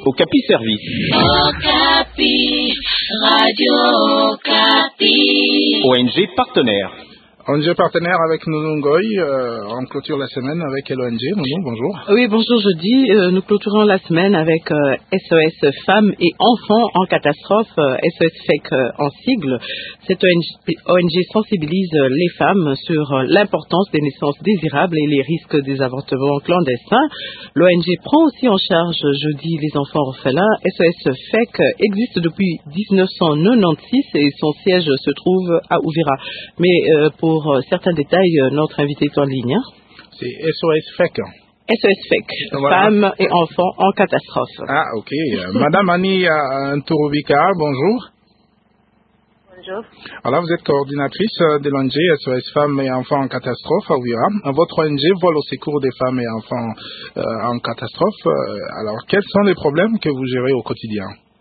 Okapi Service. Okapi, Radio Okapi. ONG partenaire. ONG partenaire avec Nounou Ngoy, on clôture la semaine avec l'ONG. Nounou, bonjour. Oui, bonjour, je dis, nous clôturons la semaine avec SOS Femmes et Enfants en catastrophe, SOS FEC en sigle. Cette ONG sensibilise les femmes sur l'importance des naissances désirables et les risques des avortements clandestins. L'ONG prend aussi en charge, je dis, les enfants orphelins. SOS FEC existe depuis 1996 et son siège se trouve à Uvira. Mais pour certains détails, notre invité est en ligne. C'est SOS FEC. SOS FEC, voilà. Femmes et enfants en catastrophe. Ah, ok. Madame Annie Nturubika, bonjour. Bonjour. Alors, vous êtes coordinatrice de l'ONG SOS Femmes et Enfants en catastrophe à Uvira. Votre ONG vole au secours des femmes et enfants en catastrophe. Alors, quels sont les problèmes que vous gérez au quotidien?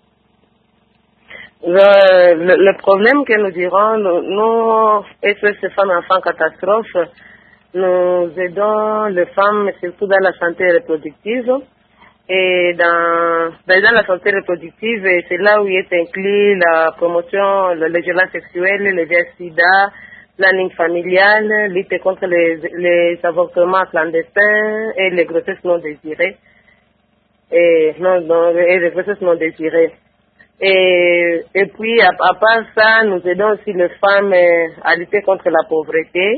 Le problème que nous dirons, nous, SOS Femmes et Enfants en catastrophe, nous aidons les femmes surtout dans la santé reproductive. Et dans la santé reproductive, c'est là où est inclus la promotion, les violences sexuelles, les VIH/SIDA, planning familial, lutte contre les avortements clandestins et les grossesses non désirées. Et les grossesses non désirées. Et puis, à part ça, nous aidons aussi les femmes à lutter contre la pauvreté.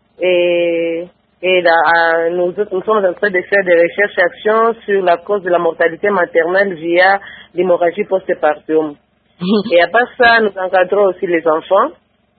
Et là, nous sommes en train de faire des recherches et actions sur la cause de la mortalité maternelle via l'hémorragie postpartum. Et à part ça, nous encadrons aussi les enfants.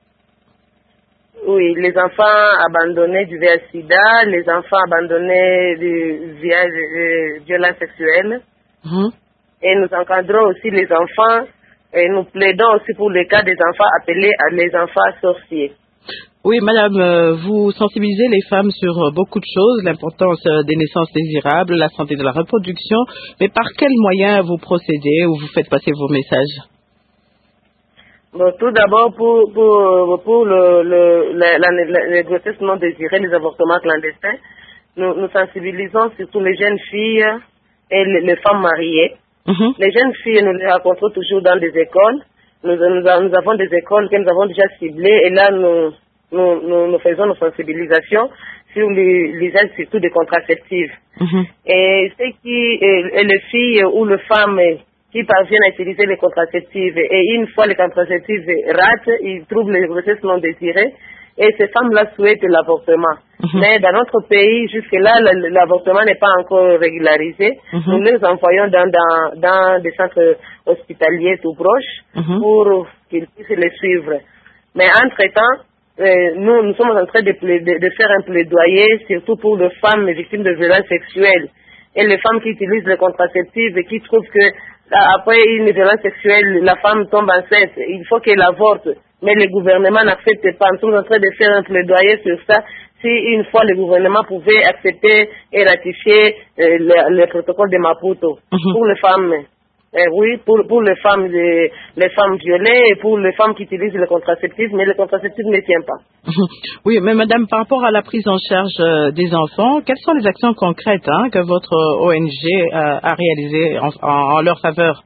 Oui, les enfants abandonnés du VIH/SIDA, les enfants abandonnés via violences sexuelles. Et nous encadrons aussi les enfants et nous plaidons aussi pour les cas des enfants appelés les enfants sorciers. Oui, madame, vous sensibilisez les femmes sur beaucoup de choses, l'importance des naissances désirables, la santé de la reproduction, mais par quels moyens vous procédez ou vous faites passer vos messages? Bon, tout d'abord, pour les grossesses non désirées, les avortements clandestins, nous sensibilisons surtout les jeunes filles et les femmes mariées. Les jeunes filles, nous les rencontrons toujours dans des écoles. Nous avons des écoles que nous avons déjà ciblées et là, nous faisons nos sensibilisations sur l'usage surtout des contraceptifs. Et les filles ou les femmes qui parviennent à utiliser les contraceptifs et une fois les contraceptifs ratent, ils trouvent les grossesses non désirées et ces femmes-là souhaitent l'avortement. Mais dans notre pays, jusque-là, l'avortement n'est pas encore régularisé. Nous les envoyons dans des centres hospitaliers tout proches pour qu'ils puissent les suivre. Mais entre-temps, nous sommes en train de faire un plaidoyer, surtout pour les femmes victimes de violences sexuelles et les femmes qui utilisent les contraceptifs et qui trouvent que après une violence sexuelle, la femme tombe enceinte, il faut qu'elle avorte. Mais le gouvernement n'accepte pas. Nous sommes en train de faire un plaidoyer sur ça. Si une fois le gouvernement pouvait accepter et ratifier le protocole de Maputo pour les femmes. Oui, pour les femmes violées et pour les femmes qui utilisent le contraceptif, mais le contraceptif ne tient pas. Oui, mais madame, par rapport à la prise en charge des enfants, quelles sont les actions concrètes que votre ONG a réalisées en leur faveur?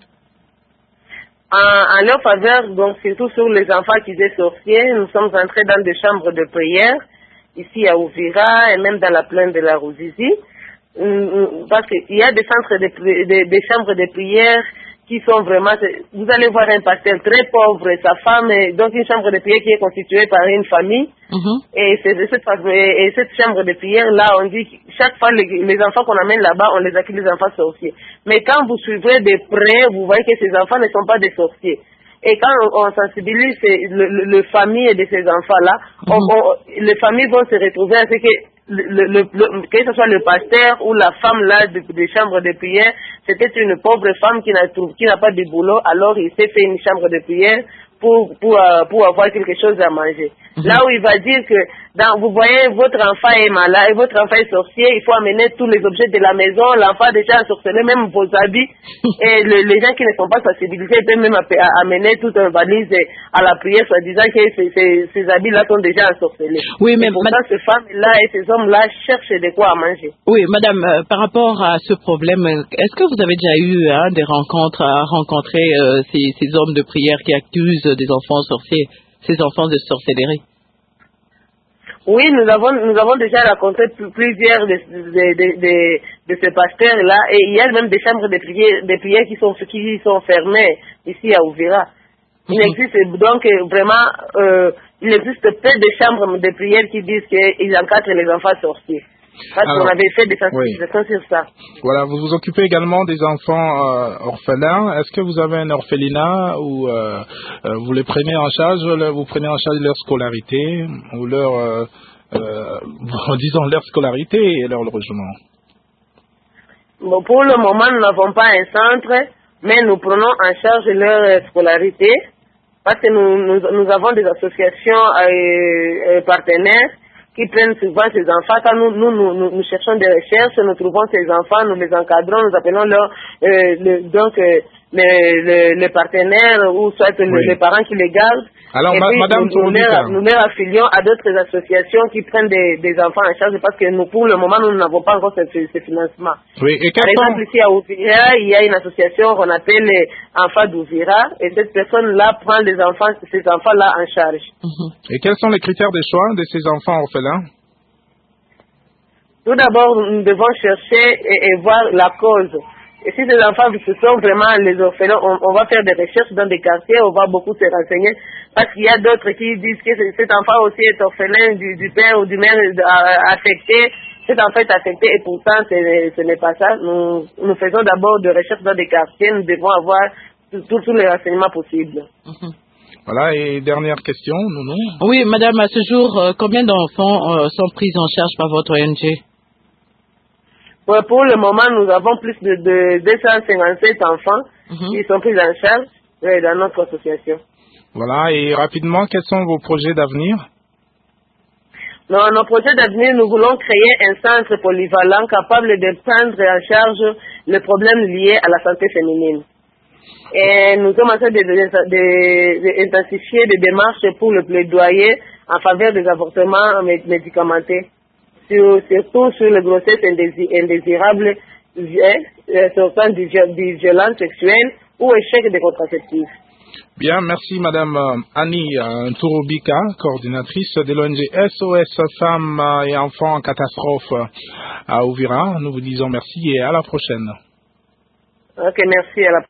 En leur faveur, donc surtout sur les enfants qui étaient sorciers, nous sommes entrés dans des chambres de prière, ici à Uvira et même dans la plaine de la Ruzizi. Parce qu'il y a des centres des chambres de prière qui sont vraiment, vous allez voir un pasteur très pauvre et sa femme, donc une chambre de prière qui est constituée par une famille. Et cette chambre de prière là, on dit que chaque fois les enfants qu'on amène là-bas, on les accuse des enfants sorciers. Mais quand vous suivrez de près, vous voyez que ces enfants ne sont pas des sorciers. Et quand on sensibilise les familles de ces enfants-là, les familles vont se retrouver à ce que que ce soit le pasteur ou la femme là de chambre de prière, c'était une pauvre femme qui n'a pas de boulot, alors il s'est fait une chambre de prière pour avoir quelque chose à manger. Là où il va dire que vous voyez, votre enfant est malade, votre enfant est sorcier, il faut amener tous les objets de la maison, l'enfant déjà ensorcelé, même vos habits. Et les gens qui ne sont pas sensibilisés peuvent même amener toute une valise à la prière, soit disant que ces habits-là sont déjà ensorcelés. Oui, mais pourtant, ces femmes-là et ces hommes-là cherchent de quoi à manger. Oui, madame, par rapport à ce problème, est-ce que vous avez déjà eu des rencontres à rencontrer ces hommes de prière qui accusent des enfants sorciers, ces enfants de sorcellerie? Oui, nous avons déjà rencontré plusieurs de ces pasteurs-là, et il y a même des chambres de prière qui sont fermées ici à Uvira. Il existe donc vraiment, il existe peu de chambres de prière qui disent qu'ils encadrent les enfants sorciers. Parce qu'on avait fait des sensibilisations sur ça. Voilà, vous vous occupez également des enfants orphelins. Est-ce que vous avez un orphelinat où vous les prenez en charge, vous prenez en charge leur scolarité ou disons leur scolarité et leur logement? Bon, pour le moment, nous n'avons pas un centre, mais nous prenons en charge leur scolarité parce que nous avons des associations partenaires qui prennent souvent ces enfants. Quand nous cherchons des recherches, nous trouvons ces enfants, nous les encadrons, nous appelons les partenaires ou soit les parents qui les gardent. Alors, et puis, madame, nous les affilions à d'autres associations qui prennent des enfants en charge parce que nous, pour le moment, nous n'avons pas encore ce financement. Oui, et par exemple, ici à Uvira, il y a une association qu'on appelle les enfants d'Uvira et cette personne-là prend ces enfants-là en charge. Et quels sont les critères de choix de ces enfants orphelins? Tout d'abord, nous devons chercher et voir la cause. Et si ces enfants, ce sont vraiment les orphelins, on va faire des recherches dans des quartiers, on va beaucoup se renseigner, parce qu'il y a d'autres qui disent que cet enfant aussi est orphelin du père ou du mère affecté, cet enfant est affecté et pourtant ce n'est pas ça. Nous faisons d'abord des recherches dans des quartiers, nous devons avoir tous les renseignements possibles. Voilà, et dernière question, Nounou. Oui, madame, à ce jour, combien d'enfants sont pris en charge par votre ONG? Pour le moment, nous avons plus de 257 enfants qui sont pris en charge dans notre association. Voilà, et rapidement, quels sont vos projets d'avenir? Dans nos projets d'avenir, nous voulons créer un centre polyvalent capable de prendre en charge les problèmes liés à la santé féminine. Et nous sommes en train d'intensifier des démarches pour le plaidoyer en faveur des avortements médicamentés. Surtout sur les grossesses indésirables sortant du violence sexuelle ou échec des contraceptifs. Bien, merci Madame Annie Ntourobika, coordinatrice de l'ONG SOS Femmes et Enfants en Catastrophe à Uvira. Nous vous disons merci et à la prochaine. Ok, merci, à la prochaine.